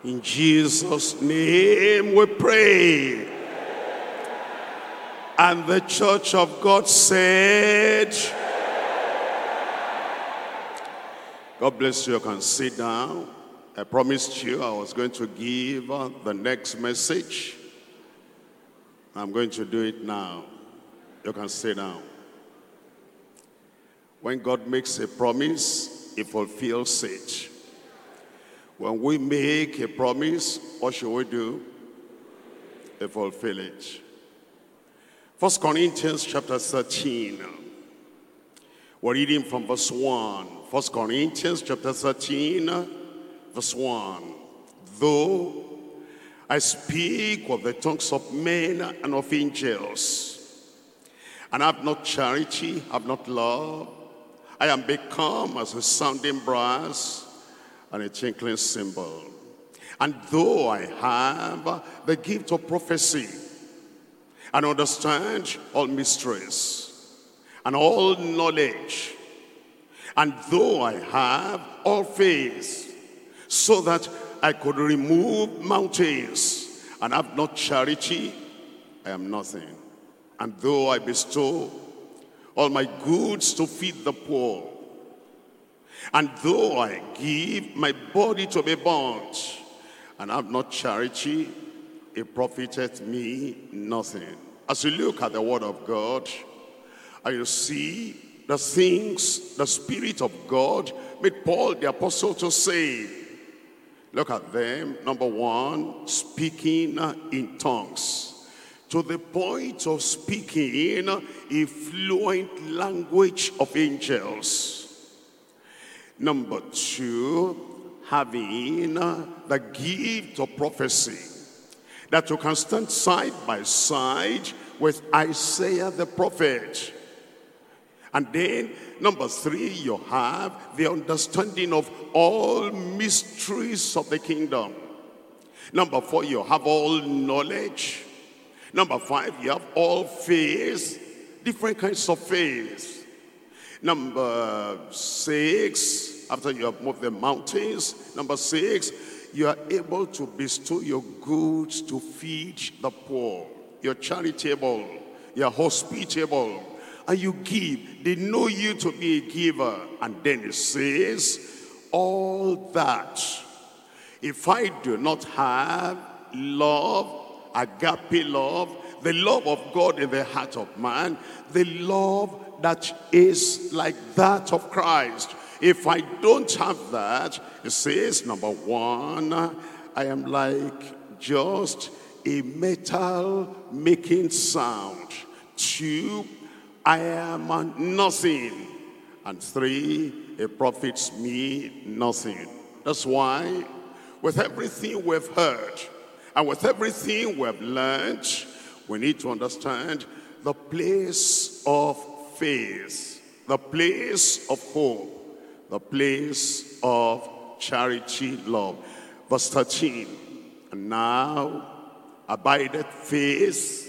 In Jesus' name we pray. And the church of God said, God bless you. You can sit down. I promised you I was going to give the next message. I'm going to do it now. You can sit down. When God makes a promise, He fulfills it. When we make a promise, what should we do? We fulfill it. 1 Corinthians chapter 13. We're reading from verse 1. 1 Corinthians chapter 13, verse 1. Though I speak with the tongues of men and of angels, and have not charity, have not love, I am become as a sounding brass and a tinkling cymbal. And though I have the gift of prophecy, and understand all mysteries, and all knowledge, and though I have all faith, so that I could remove mountains, and have not charity, I am nothing. And though I bestow all my goods to feed the poor, and though I give my body to be burnt, and have not charity, it profiteth me nothing. As you look at the word of God, and you see the things the Spirit of God made Paul the apostle to say, look at them. Number one, speaking in tongues. To the point of speaking a fluent language of angels. Number two, having the gift of prophecy, that you can stand side by side with Isaiah the prophet. And then, number three, you have the understanding of all mysteries of the kingdom. Number four, you have all knowledge. Number five, you have all faith, different kinds of faith. Number six, after you have moved the mountains, number six, you are able to bestow your goods to feed the poor. You're charitable, you're hospitable, and you give. They know you to be a giver. And then it says, all that, if I do not have love, agape love, the love of God in the heart of man, the love that is like that of Christ, if I don't have that, it says, number one, I am like just a metal making sound. Two, I am nothing. And three, it profits me nothing. That's why with everything we've heard and with everything we've learned, we need to understand the place of faith, the place of hope, the place of charity, love. Verse 13, and now abideth faith,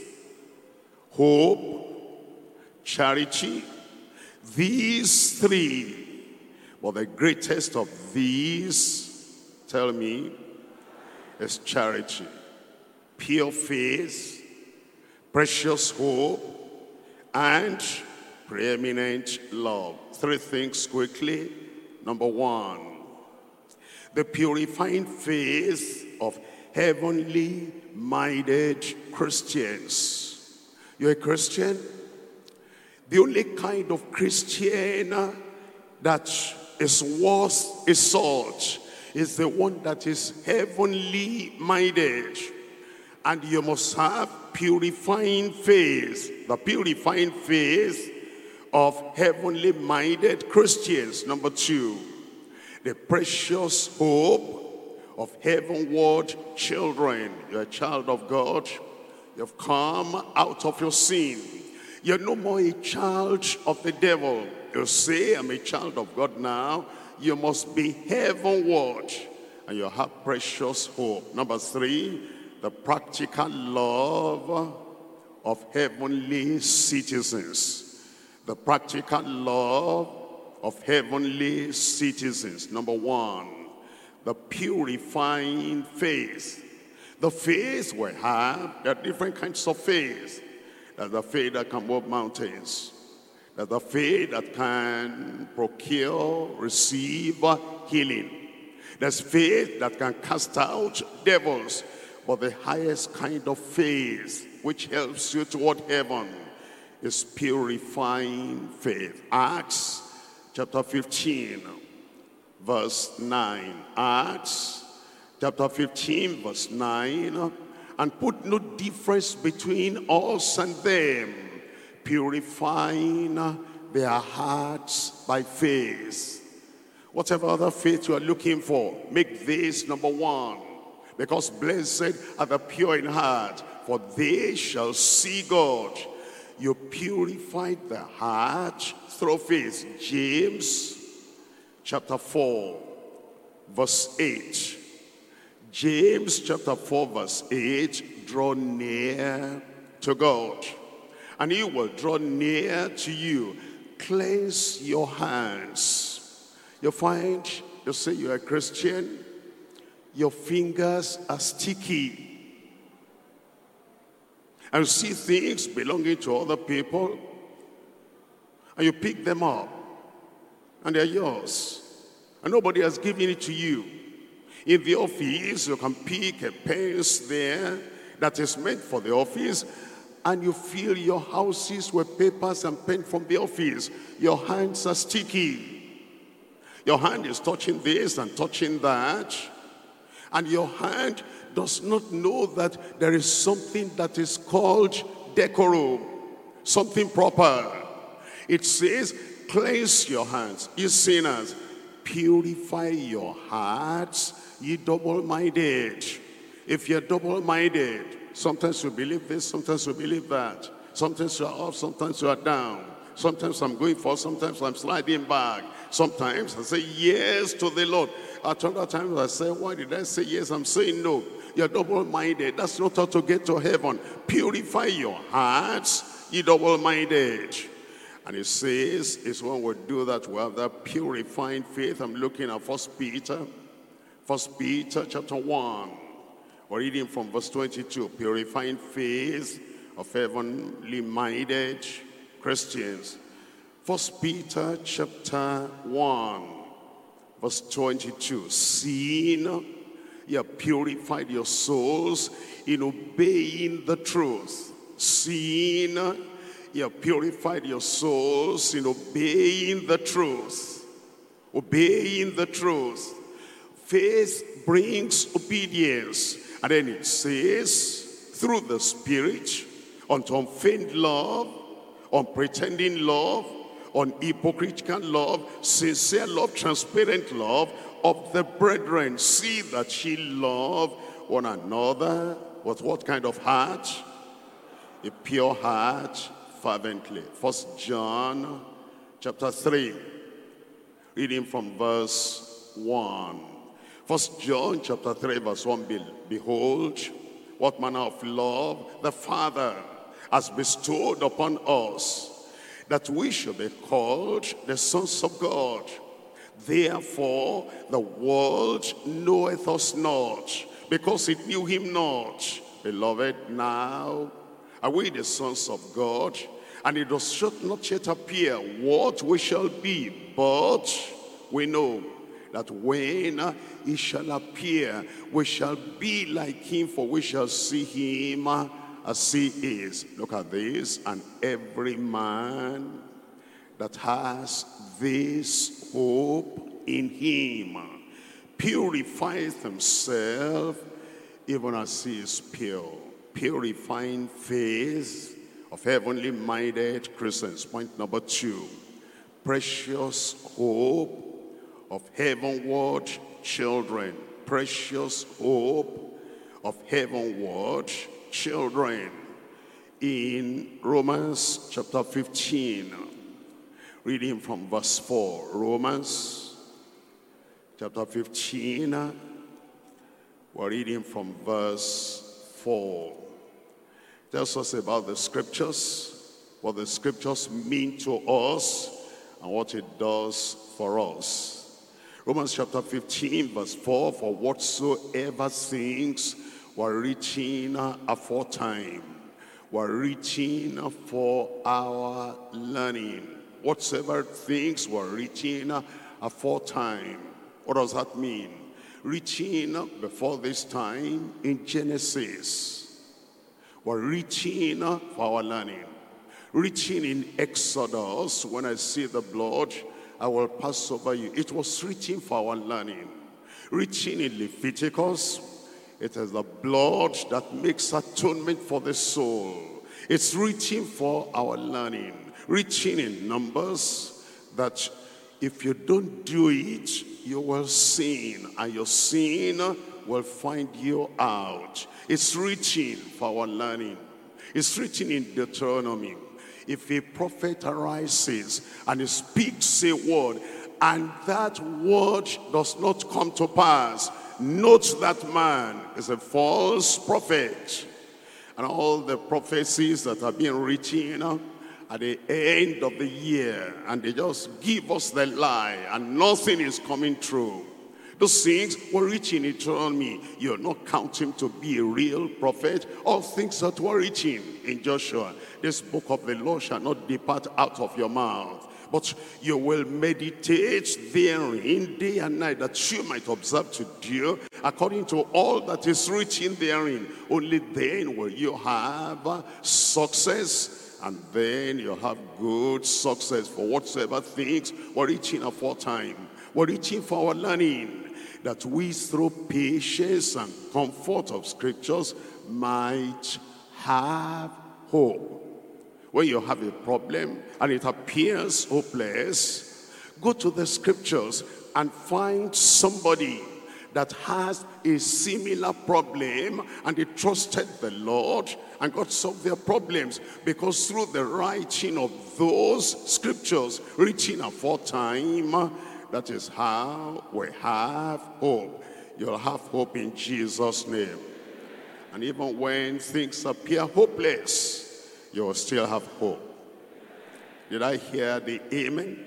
hope, charity, these three. But the greatest of these, tell me, is charity. Pure faith, precious hope, and preeminent love. Three things quickly. Number one, the purifying faith of heavenly minded Christians. You're a Christian? The only kind of Christian that is worth a salt is the one that is heavenly minded. And you must have purifying faith, the purifying faith of heavenly minded Christians. Number two, the precious hope of heavenward children. You're a child of God. You've come out of your sin. You're no more a child of the devil. You say, I'm a child of God now. You must be heavenward, and you have precious hope. Number three, the practical love of heavenly citizens. The practical love of heavenly citizens. Number one, the purifying faith. The faith we have, there are different kinds of faith. There's the faith that can move mountains. There's the faith that can procure, receive healing. There's faith that can cast out devils. But the highest kind of faith, which helps you toward heaven, is purifying faith. Acts chapter 15, verse 9. Acts chapter 15, verse 9. And put no difference between us and them, purifying their hearts by faith. Whatever other faith you are looking for, make this number one. Because blessed are the pure in heart, for they shall see God. You purified the heart through faith. James chapter 4, verse 8. James chapter 4, verse 8. Draw near to God, and he will draw near to you. Cleanse your hands. You find, you say you're a Christian, your fingers are sticky. And you see things belonging to other people, and you pick them up, and they're yours. And nobody has given it to you. In the office, you can pick a pens there that is meant for the office, and you fill your houses with papers and pen from the office. Your hands are sticky. Your hand is touching this and touching that. And your hand does not know that there is something that is called decorum, something proper. It says, cleanse your hands, ye sinners, purify your hearts, ye double-minded. If you're double-minded, sometimes you believe this, sometimes you believe that. Sometimes you're up, sometimes you're down. Sometimes I'm going forward, sometimes I'm sliding back. Sometimes I say yes to the Lord. At other times I say, why did I say yes? I'm saying no. You're double-minded. That's not how to get to heaven. Purify your hearts, ye double-minded. And it says, it's when we do that, we have that purifying faith. I'm looking at 1 Peter chapter 1. We're reading from verse 22. Purifying faith of heavenly-minded Christians. 1 Peter chapter 1, verse 22. Seeing you have purified your souls in obeying the truth. Seeing you have purified your souls in obeying the truth. Obeying the truth. Faith brings obedience. And then it says, through the Spirit, unto unfeigned love, unpretending love, unhypocritical love, sincere love, transparent love of the brethren. See that ye love one another with what kind of heart? A pure heart, fervently. 1 John chapter 3, reading from verse 1. 1 John chapter 3, verse 1. Behold, what manner of love the Father has bestowed upon us, that we should be called the sons of God. Therefore the world knoweth us not, because it knew him not. Beloved, now are we the sons of God, and it does not yet appear what we shall be, but we know that when he shall appear, we shall be like him, for we shall see him as he is. Look at this. And every man that has this hope in him purifieth himself even as he is pure. Purifying faith of heavenly-minded Christians. Point number 2. Precious hope of heavenward children. Precious hope of heavenward children. In Romans chapter 15, reading from verse 4. Romans chapter 15, we're reading from verse 4. Tells us about the scriptures, what the scriptures mean to us, and what it does for us. Romans chapter 15 verse 4, for whatsoever things were written aforetime were written for our learning. Whatsoever things were written aforetime. What does that mean? Written before this time in Genesis were written for our learning. Written in Exodus, when I see the blood, I will pass over you. It was written for our learning. Written in Leviticus, it is the blood that makes atonement for the soul. It's written for our learning. Written in Numbers, that if you don't do it, you will sin, and your sin will find you out. It's written for our learning. It's written in Deuteronomy. If a prophet arises and he speaks a word, and that word does not come to pass, note that man is a false prophet. And all the prophecies that have been written at the end of the year, and they just give us the lie, and nothing is coming true. Those things were written in Deuteronomy. You're not counting to be a real prophet. All things that were written in Joshua. This book of the law shall not depart out of your mouth, but you will meditate therein day and night, that you might observe to do according to all that is written therein. Only then will you have success, and then you'll have good success. For whatsoever things were written aforetime were written for our learning, that we through patience and comfort of scriptures might have hope. When you have a problem and it appears hopeless, go to the scriptures and find somebody that has a similar problem, and they trusted the Lord and God solved their problems, because through the writing of those scriptures written aforetime, that is how we have hope. You'll have hope in Jesus' name. And even when things appear hopeless, you'll still have hope. Did I hear the amen?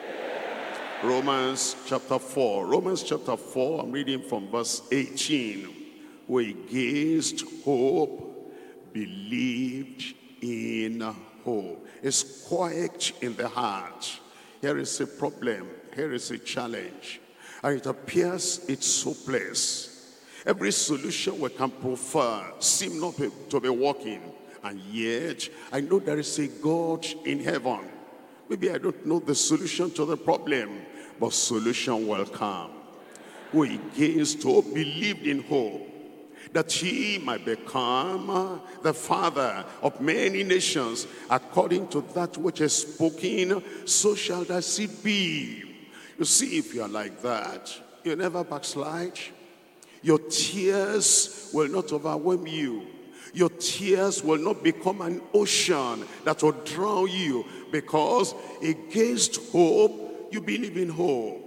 Romans chapter 4. Romans chapter 4, I'm reading from verse 18. Who against hope believed in hope. It's quiet in the heart. Here is a problem. Here is a challenge. And it appears it's hopeless. Every solution we can prefer seems not to be working. And yet, I know there is a God in heaven. Maybe I don't know the solution to the problem, but solution will come. Who against hope believed in hope, that he might become the father of many nations, according to that which is spoken, so shall thy seed be. You see, if you are like that, you never backslide. Your tears will not overwhelm you. Your tears will not become an ocean that will drown you, because against hope, you believe in hope.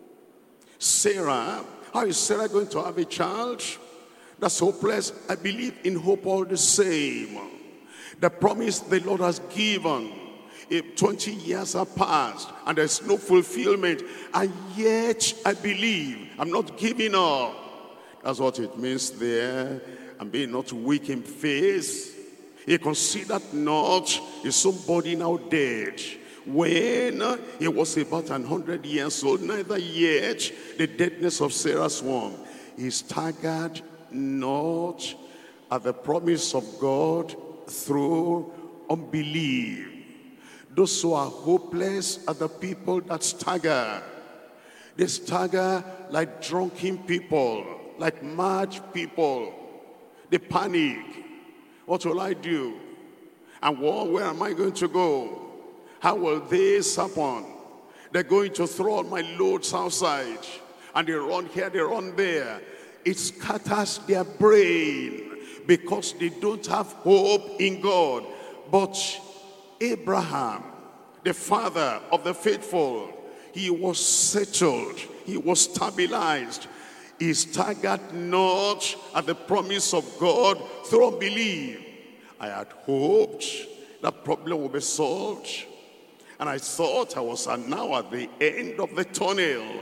Sarah, how is Sarah going to have a child? That's hopeless. I believe in hope all the same. The promise the Lord has given, if 20 years have passed and there's no fulfillment, and yet I believe, I'm not giving up. That's what it means there. And being not weak in faith, he considered not his own body now dead, when he was about 100 years old, neither yet the deadness of Sarah's womb. He staggered not at the promise of God through unbelief. Those who are hopeless are the people that stagger. They stagger like drunken people, like mad people. They panic. What will I do? And where am I going to go? How will this happen? They're going to throw all my loads outside. And they run here, they run there. It scatters their brain because they don't have hope in God. But Abraham, the father of the faithful, he was settled. He was stabilized. He staggered not at the promise of God through unbelief. I had hoped that problem would be solved. And I thought I was now at the end of the tunnel.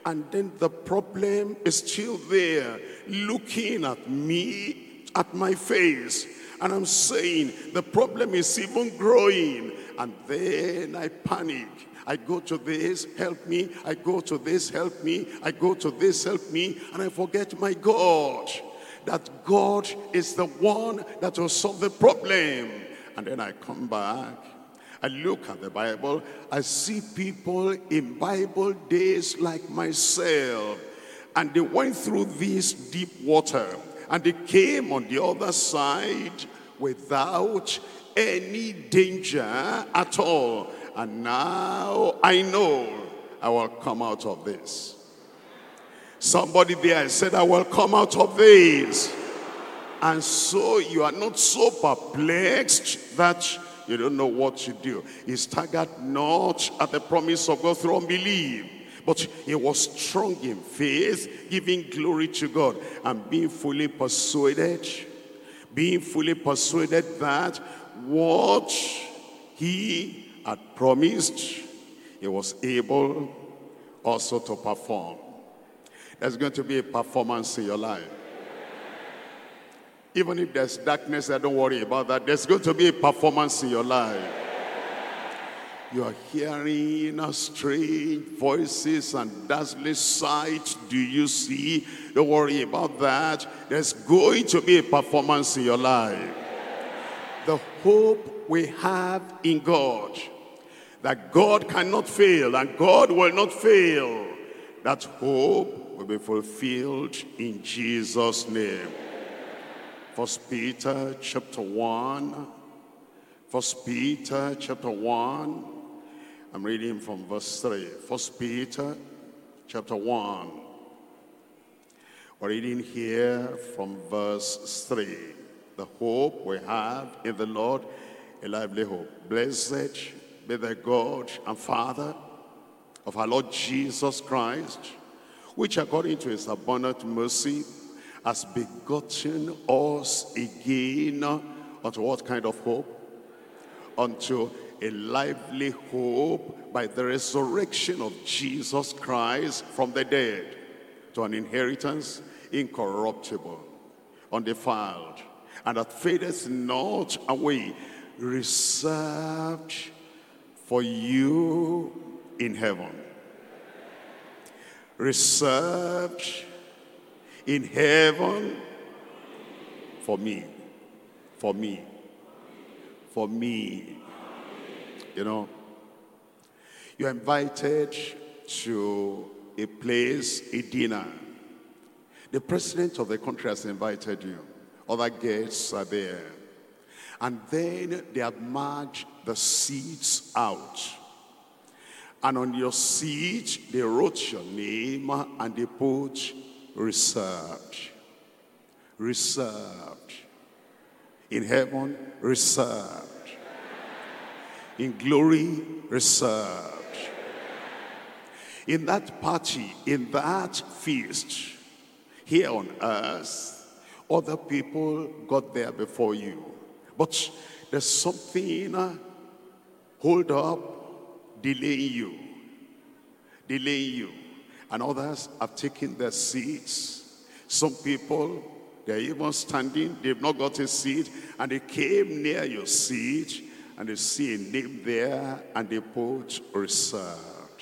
And then the problem is still there, looking at me, at my face. And I'm saying, the problem is even growing. And then I panic. I go to this, help me. I go to this, help me. I go to this, help me. And I forget my God. That God is the one that will solve the problem. And then I come back. I look at the Bible. I see people in Bible days like myself. And they went through this deep water. And they came on the other side without any danger at all. And now I know I will come out of this. Somebody there said, I will come out of this. And so you are not so perplexed that you don't know what to do. He staggered not at the promise of God through unbelief, but he was strong in faith, giving glory to God, and being fully persuaded that what he had promised, he was able also to perform. There's going to be a performance in your life. Even if there's darkness, don't worry about that. There's going to be a performance in your life. You are hearing strange voices and dazzling sights. Do you see? Don't worry about that. There's going to be a performance in your life. The hope we have in God, that God cannot fail and God will not fail, that hope will be fulfilled in Jesus' name. 1 Peter chapter 1. 1 Peter chapter 1. I'm reading from verse 3. 1 Peter chapter 1. We're reading here from verse 3. The hope we have in the Lord, a lively hope. Blessed be the God and Father of our Lord Jesus Christ, which according to his abundant mercy has begotten us again unto what kind of hope? Unto a lively hope by the resurrection of Jesus Christ from the dead, to an inheritance incorruptible, undefiled, and that fadeth not away, reserved for you in heaven. Reserved in heaven for me. For me. For me. You know, you're invited to a place, a dinner. The president of the country has invited you. Other guests are there. And then they have marked the seats out. And on your seat, they wrote your name and they put reserved. Reserved. In heaven, reserved. In glory, reserved. In that party, in that feast, here on earth, other people got there before you. But there's something hold up, delaying you. Delaying you. And others have taken their seats. Some people, they're even standing, they've not got a seat, and they came near your seat, and they see a name there, and they put reserved.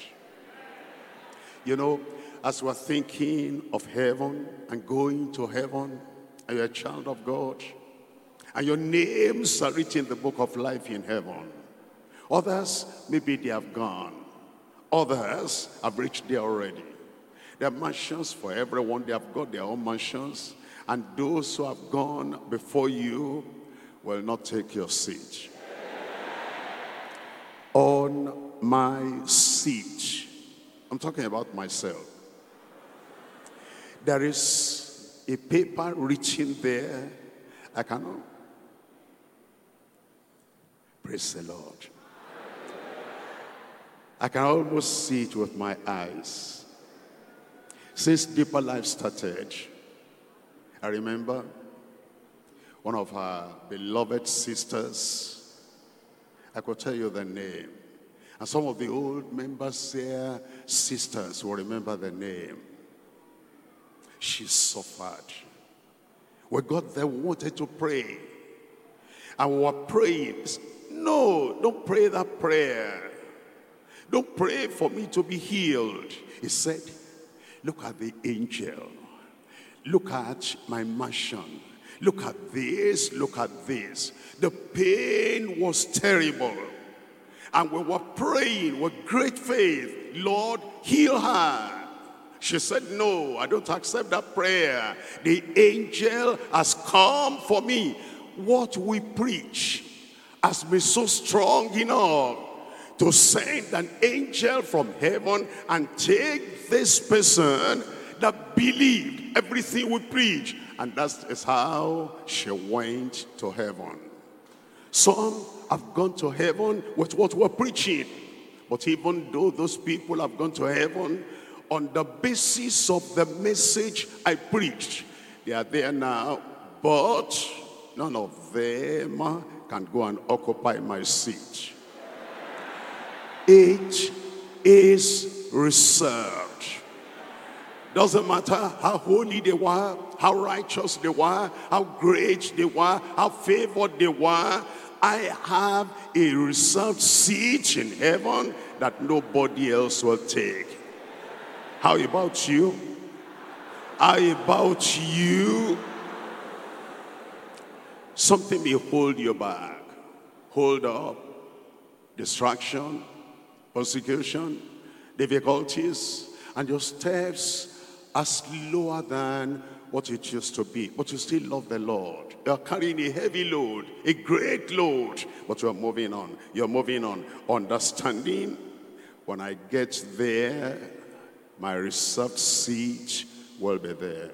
You know, as we're thinking of heaven and going to heaven, and you're a child of God, and your names are written in the book of life in heaven. Others, maybe they have gone. Others have reached there already. There are mansions for everyone. They have got their own mansions. And those who have gone before you will not take your seat. On my seat, I'm talking about myself, there is a paper written there. I cannot. Praise the Lord. I can almost see it with my eyes. Since Deeper Life started, I remember one of our beloved sisters, I could tell you the name. And some of the old members there, sisters, will remember the name. She suffered. We got there, we wanted to pray. And we were praying. No, don't pray that prayer. Don't pray for me to be healed. He said, look at the angel. Look at my mansion. Look at this, look at this. The pain was terrible. And we were praying with great faith, Lord, heal her. She said, no, I don't accept that prayer. The angel has come for me. What we preach has been so strong enough to send an angel from heaven and take this person that believed everything we preach. And that is how she went to heaven. Some have gone to heaven with what we're preaching. But even though those people have gone to heaven on the basis of the message I preached, they are there now, but none of them can go and occupy my seat. It is reserved. Doesn't matter how holy they were, how righteous they were, how great they were, how favored they were. I have a reserved seat in heaven that nobody else will take. How about you? How about you? Something may hold you back. Hold up. Distraction, persecution, difficulties, and your steps are slower than what it used to be. But you still love the Lord. You're carrying a heavy load, a great load, but you're moving on. You're moving on. Understanding, when I get there, my reserved seat will be there.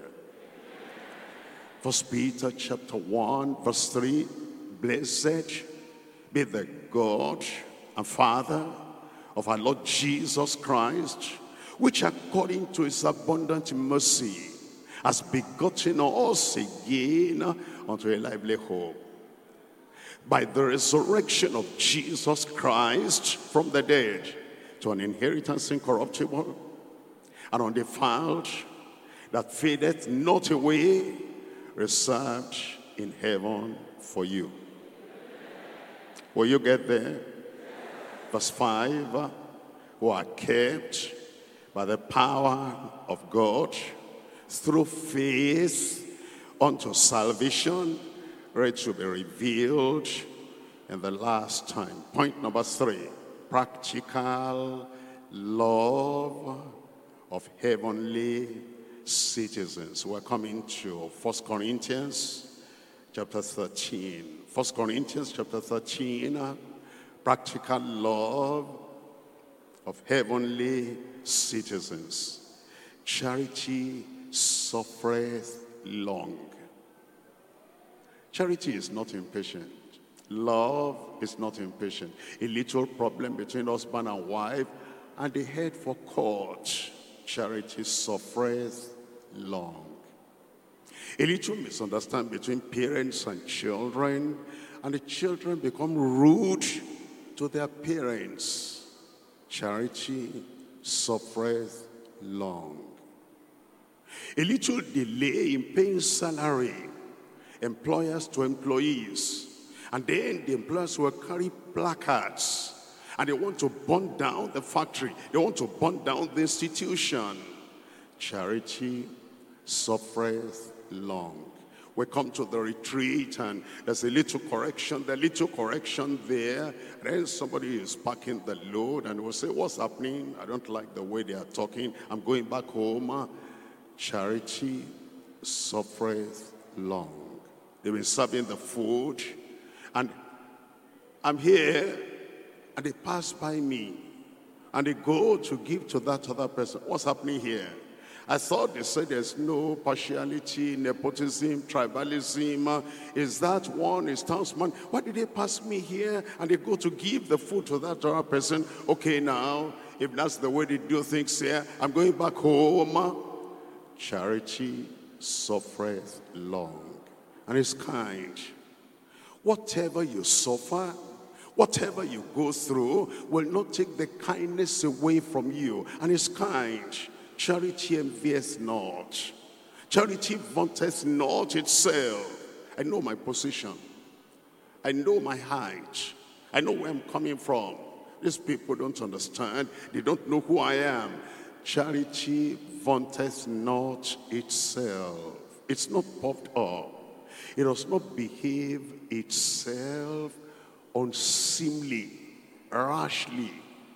1 Peter chapter 1, verse 3, blessed be the God and Father of our Lord Jesus Christ, which according to his abundant mercy has begotten us again unto a lively hope, by the resurrection of Jesus Christ from the dead, to an inheritance incorruptible and undefiled, that fadeth not away, reserved in heaven for you. Will you get there? Verse 5, who are kept by the power of God through faith unto salvation, ready to be revealed in the last time. Point number 3, practical love of heavenly citizens. We're coming to 1 Corinthians chapter 13. 1 Corinthians chapter 13, practical love of heavenly citizens. Charity suffereth long. Charity is not impatient. Love is not impatient. A little problem between husband and wife, and they head for court. Charity suffereth long. A little misunderstanding between parents and children, and the children become rude to their parents. Charity suffereth long. A little delay in paying salary, employers to employees, and then the employers will carry placards and they want to burn down the factory, they want to burn down the institution. Charity suffereth long. We come to the retreat and there's a little correction, there, and then somebody is packing the load and will say, what's happening? I don't like the way they are talking. I'm going back home. Charity suffereth long. They've been serving the food and I'm here and they pass by me and they go to give to that other person. What's happening here? I thought they said there's no partiality, nepotism, tribalism. Is that one is townsman? Why did they pass me here and they go to give the food to that other person? Okay, now, if that's the way they do things here, I'm going back home. Charity suffereth long and is kind. Whatever you suffer, Whatever you go through will not take the kindness away from you. And it's kind. Charity envieth not. Charity vaunteth not itself. I know my position. I know my height. I know where I'm coming from. These people don't understand. They don't know who I am. Charity vaunteth not itself. It's not puffed up. It does not behave itself unseemly, rashly.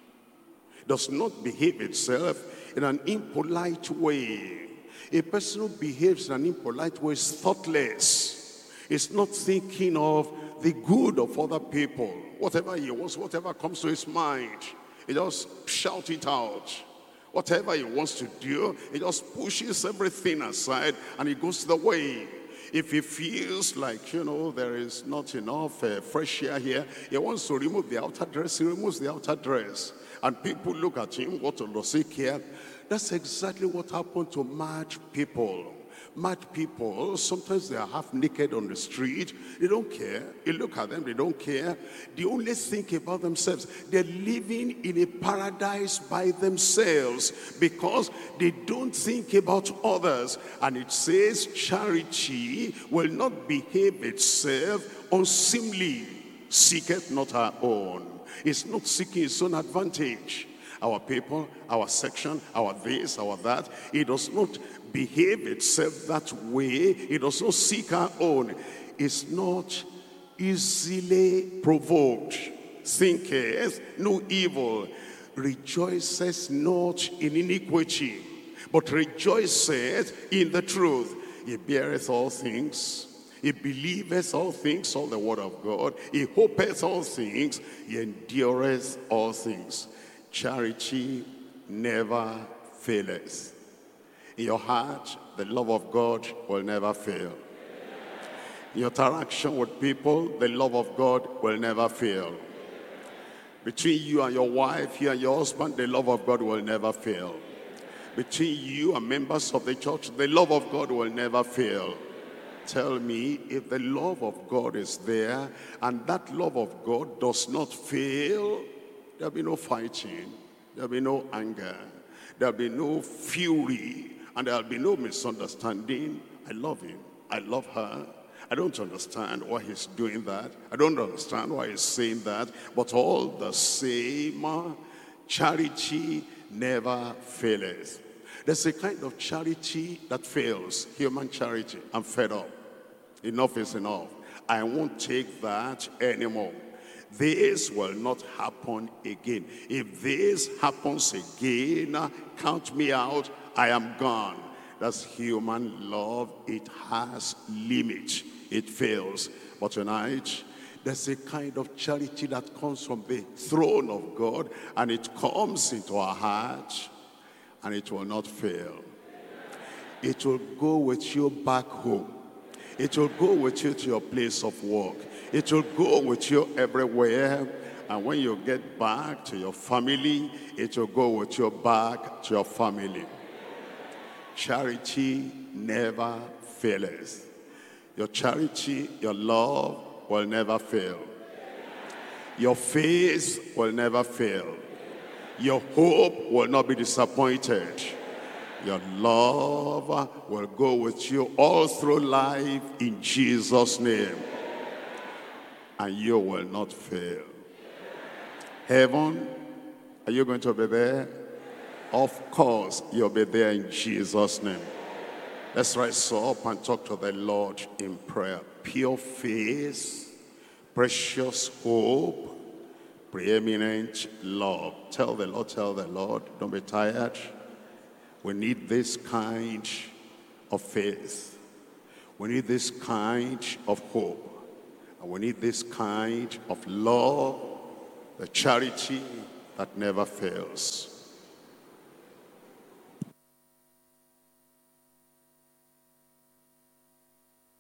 It does not behave itself in an impolite way. A person who behaves in an impolite way is thoughtless. It's not thinking of the good of other people. Whatever he wants, whatever comes to his mind, he just shout it out. Whatever he wants to do, he just pushes everything aside and he goes the way. If he feels like, there is not enough fresh air here, he wants to remove the outer dress, he removes the outer dress. And people look at him, what does he care? That's exactly what happened to mad people. Mad people, sometimes they are half naked on the street. They don't care. You look at them, they don't care. They only think about themselves. They're living in a paradise by themselves because they don't think about others. And it says charity will not behave itself unseemly, seeketh not her own. It's not seeking its own advantage. Our people, our section, our this, our that, it does not behave itself that way. It does not seek our own. It's not easily provoked. Thinketh no evil. Rejoiceth not in iniquity, but rejoiceth in the truth. He beareth all things. He believeth all things, all the word of God. He hopeth all things. He endureth all things. Charity never faileth. In your heart, the love of God will never fail. In your interaction with people, the love of God will never fail. Between you and your wife, you and your husband, the love of God will never fail. Between you and members of the church, the love of God will never fail. Tell me, if the love of God is there and that love of God does not fail, there'll be no fighting, there'll be no anger, there'll be no fury, and there'll be no misunderstanding. I love him, I love her. I don't understand why he's doing that. I don't understand why he's saying that. But all the same, charity never fails. There's a kind of charity that fails, human charity. I'm fed up. Enough is enough. I won't take that anymore. This will not happen again. If this happens again, count me out. I am gone. That's human love. It has limits. It fails. But tonight, there's a kind of charity that comes from the throne of God, and it comes into our heart, and it will not fail. It will go with you back home. It will go with you to your place of work. It will go with you everywhere. And when you get back to your family, it will go with you back to your family. Charity never fails. Your charity, your love will never fail. Your faith will never fail. Your hope will not be disappointed. Your love will go with you all through life in Jesus' name. And you will not fail. Heaven, are you going to be there? Of course, you'll be there in Jesus' name. Let's rise up and talk to the Lord in prayer. Pure faith, precious hope, preeminent love. Tell the Lord, don't be tired. We need this kind of faith. We need this kind of hope. And we need this kind of love, the charity that never fails.